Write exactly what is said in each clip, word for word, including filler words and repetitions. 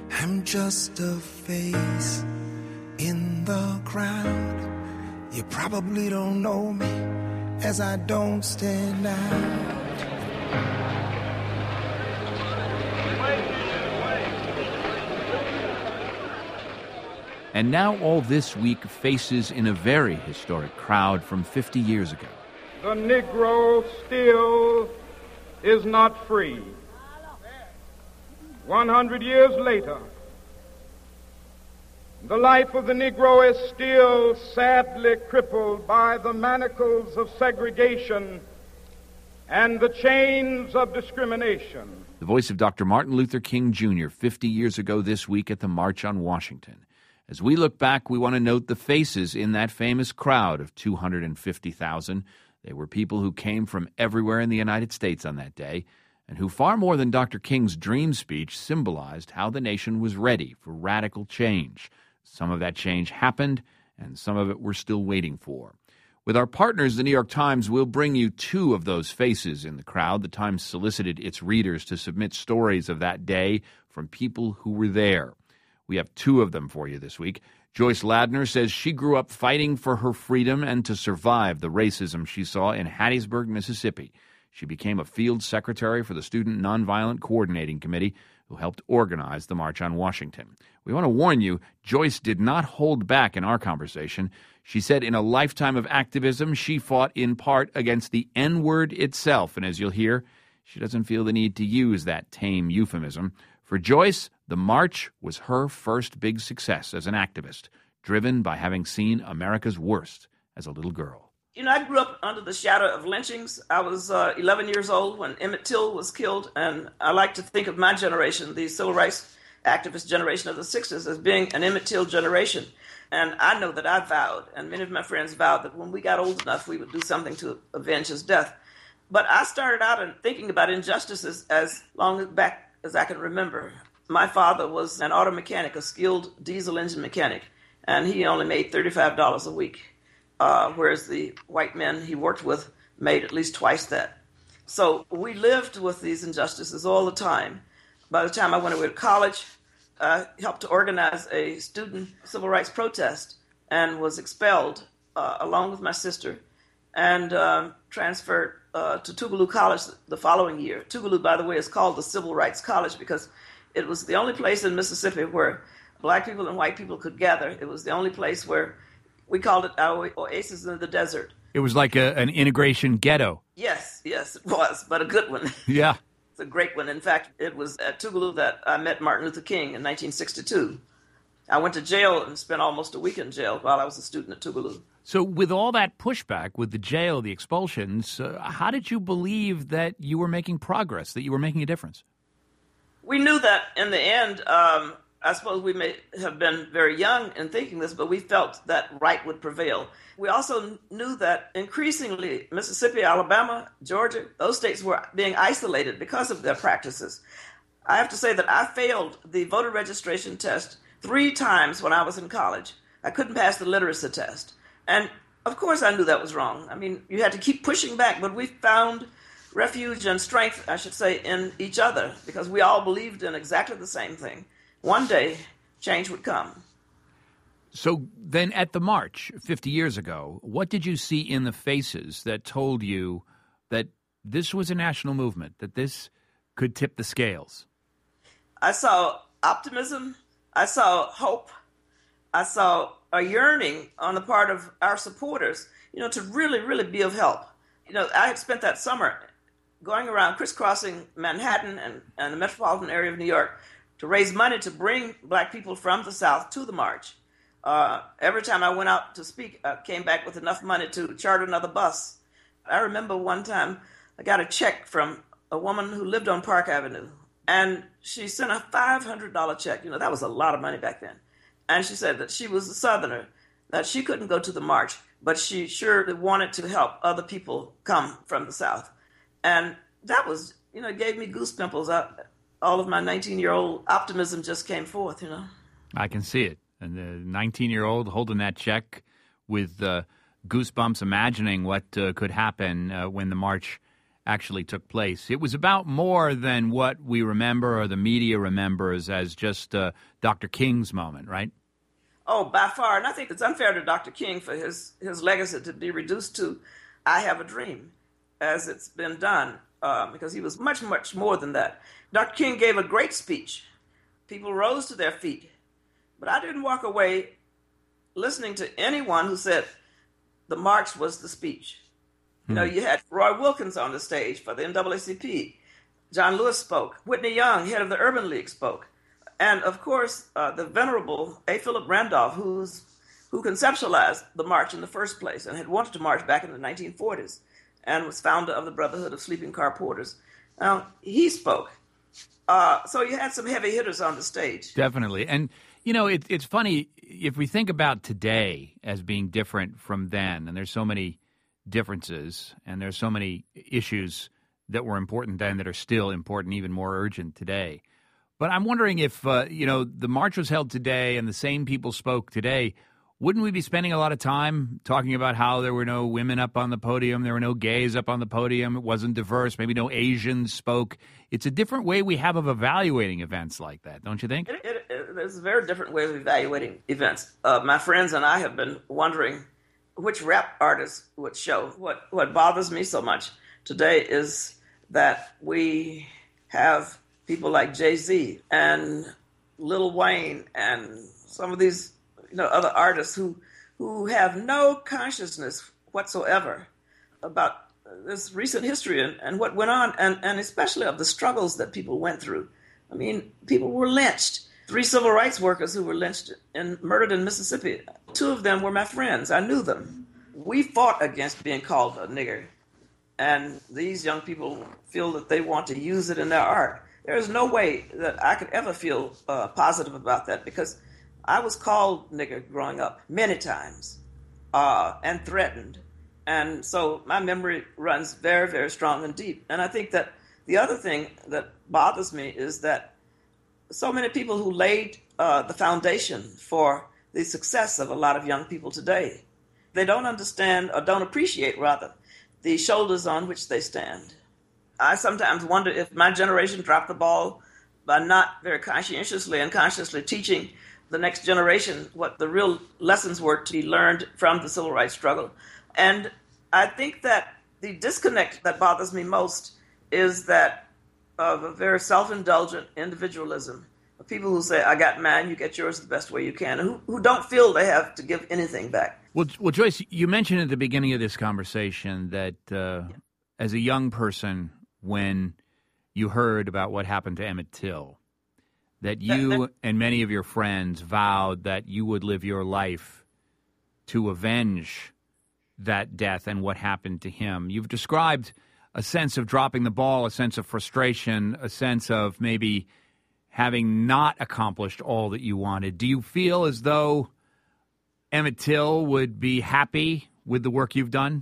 I'm just a face in the crowd. You probably don't know me as I don't stand out. And now all this week faces in a very historic crowd from fifty years ago. The Negro still is not free. one hundred years later, the life of the Negro is still sadly crippled by the manacles of segregation and the chains of discrimination. The voice of Doctor Martin Luther King Junior fifty years ago this week at the March on Washington. As we look back, we want to note the faces in that famous crowd of two hundred fifty thousand. They were people who came from everywhere in the United States on that day, and who far more than Doctor King's dream speech symbolized how the nation was ready for radical change. Some of that change happened, and some of it we're still waiting for. With our partners, the New York Times, we'll bring you two of those faces in the crowd. The Times solicited its readers to submit stories of that day from people who were there. We have two of them for you this week. Joyce Ladner says she grew up fighting for her freedom and to survive the racism she saw in Hattiesburg, Mississippi. She became a field secretary for the Student Nonviolent Coordinating Committee, who helped organize the March on Washington. We want to warn you, Joyce did not hold back in our conversation. She said in a lifetime of activism, she fought in part against the N-word itself. And as you'll hear, she doesn't feel the need to use that tame euphemism. For Joyce, the march was her first big success as an activist, driven by having seen America's worst as a little girl. You know, I grew up under the shadow of lynchings. I was uh, eleven years old when Emmett Till was killed, and I like to think of my generation, the civil rights activist generation of the sixties, as being an Emmett Till generation. And I know that I vowed, and many of my friends vowed, that when we got old enough, we would do something to avenge his death. But I started out in thinking about injustices as long back as I can remember. My father was an auto mechanic, a skilled diesel engine mechanic, and he only made thirty-five dollars a week. Uh, whereas the white men he worked with made at least twice that. So we lived with these injustices all the time. By the time I went away to college, I helped to organize a student civil rights protest and was expelled uh, along with my sister and um, transferred uh, to Tougaloo College the following year. Tougaloo, by the way, is called the Civil Rights College because it was the only place in Mississippi where black people and white people could gather. It was the only place where we called it our oasis in the desert. It was like a, an integration ghetto. Yes, yes, it was, but a good one. Yeah. It's a great one. In fact, it was at Tougaloo that I met Martin Luther King in nineteen sixty-two. I went to jail and spent almost a week in jail while I was a student at Tougaloo. So with all that pushback, with the jail, the expulsions, uh, how did you believe that you were making progress, that you were making a difference? We knew that in the end, um, I suppose we may have been very young in thinking this, but we felt that right would prevail. We also knew that increasingly Mississippi, Alabama, Georgia, those states were being isolated because of their practices. I have to say that I failed the voter registration test three times when I was in college. I couldn't pass the literacy test. And of course I knew that was wrong. I mean, you had to keep pushing back, but we found refuge and strength, I should say, in each other because we all believed in exactly the same thing. One day, change would come. So then at the march fifty years ago, what did you see in the faces that told you that this was a national movement, that this could tip the scales? I saw optimism. I saw hope. I saw a yearning on the part of our supporters, you know, to really, really be of help. You know, I had spent that summer going around crisscrossing Manhattan and, and the metropolitan area of New York to raise money to bring black people from the South to the march. Uh, every time I went out to speak, I came back with enough money to charter another bus. I remember one time I got a check from a woman who lived on Park Avenue, and she sent a five hundred dollars check. You know, that was a lot of money back then. And she said that she was a Southerner, that she couldn't go to the march, but she sure wanted to help other people come from the South. And that was, you know, it gave me goose pimples. I, all of my nineteen-year-old optimism just came forth, you know. I can see it. And the nineteen-year-old holding that check with uh, goosebumps, imagining what uh, could happen uh, when the march actually took place. It was about more than what we remember or the media remembers as just uh, Doctor King's moment, right? Oh, by far. And I think it's unfair to Doctor King for his, his legacy to be reduced to I Have a Dream, as it's been done, uh, because he was much, much more than that. Doctor King gave a great speech. People rose to their feet. But I didn't walk away listening to anyone who said the march was the speech. You know, you had Roy Wilkins on the stage for the N double A C P. John Lewis spoke. Whitney Young, head of the Urban League, spoke. And, of course, uh, the venerable A. Philip Randolph, who's, who conceptualized the march in the first place and had wanted to march back in the nineteen forties and was founder of the Brotherhood of Sleeping Car Porters. Now, he spoke. Uh, so you had some heavy hitters on the stage. Definitely. And, you know, it, it's funny, if we think about today as being different from then, and there's so many differences, and there's so many issues that were important then that are still important, even more urgent today. But I'm wondering if, uh, you know, the march was held today and the same people spoke today, wouldn't we be spending a lot of time talking about how there were no women up on the podium, there were no gays up on the podium, it wasn't diverse, maybe no Asians spoke? It's a different way we have of evaluating events like that, don't you think? It, it, it, there's a very different way of evaluating events. Uh, my friends and I have been wondering which rap artists would show. What what bothers me so much today is that we have people like Jay-Z and Lil Wayne and some of these, you know, other artists who who have no consciousness whatsoever about this recent history and, and what went on, and, and especially of the struggles that people went through. I mean, people were lynched. Three civil rights workers who were lynched and murdered in Mississippi. Two of them were my friends. I knew them. We fought against being called a nigger. And these young people feel that they want to use it in their art. There is no way that I could ever feel uh, positive about that, because I was called nigger growing up many times uh, and threatened. And so my memory runs very, very strong and deep. And I think that the other thing that bothers me is that so many people who laid uh, the foundation for the success of a lot of young people today, they don't understand, or don't appreciate, rather, the shoulders on which they stand. I sometimes wonder if my generation dropped the ball by not very conscientiously and consciously teaching the next generation what the real lessons were to be learned from the civil rights struggle. And I think that the disconnect that bothers me most is that of a very self-indulgent individualism, of people who say, I got mine, you get yours the best way you can, and who, who don't feel they have to give anything back. Well, well, Joyce, you mentioned at the beginning of this conversation that uh, yeah. as a young person, when you heard about what happened to Emmett Till, that you and many of your friends vowed that you would live your life to avenge that death and what happened to him. You've described a sense of dropping the ball, a sense of frustration, a sense of maybe having not accomplished all that you wanted. Do you feel as though Emmett Till would be happy with the work you've done?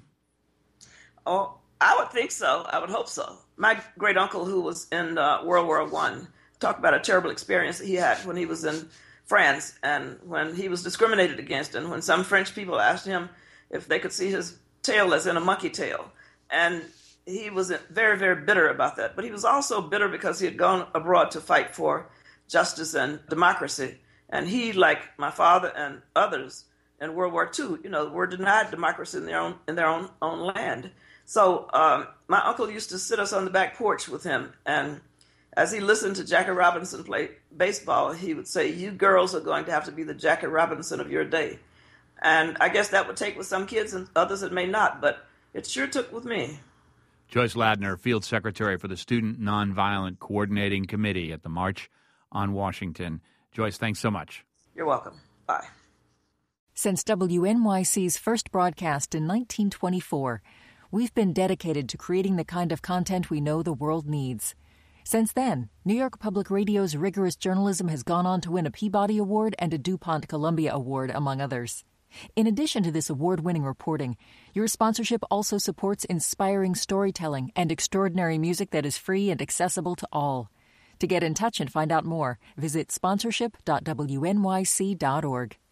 Oh, I would think so. I would hope so. My great uncle, who was in uh, World War One, talked about a terrible experience that he had when he was in France and when he was discriminated against, and when some French people asked him if they could see his tail as in a monkey tail. And he was very, very bitter about that. But he was also bitter because he had gone abroad to fight for justice and democracy. And he, like my father and others in World War Two, you know, were denied democracy in their own in their own own land. So um, my uncle used to sit us on the back porch with him, and as he listened to Jackie Robinson play baseball, he would say, "You girls are going to have to be the Jackie Robinson of your day." And I guess that would take with some kids, and others it may not, but it sure took with me. Joyce Ladner, Field Secretary for the Student Nonviolent Coordinating Committee at the March on Washington. Joyce, thanks so much. You're welcome. Bye. Since W N Y C's first broadcast in nineteen twenty-four, we've been dedicated to creating the kind of content we know the world needs. Since then, New York Public Radio's rigorous journalism has gone on to win a Peabody Award and a DuPont Columbia Award, among others. In addition to this award-winning reporting, your sponsorship also supports inspiring storytelling and extraordinary music that is free and accessible to all. To get in touch and find out more, visit sponsorship dot w n y c dot org.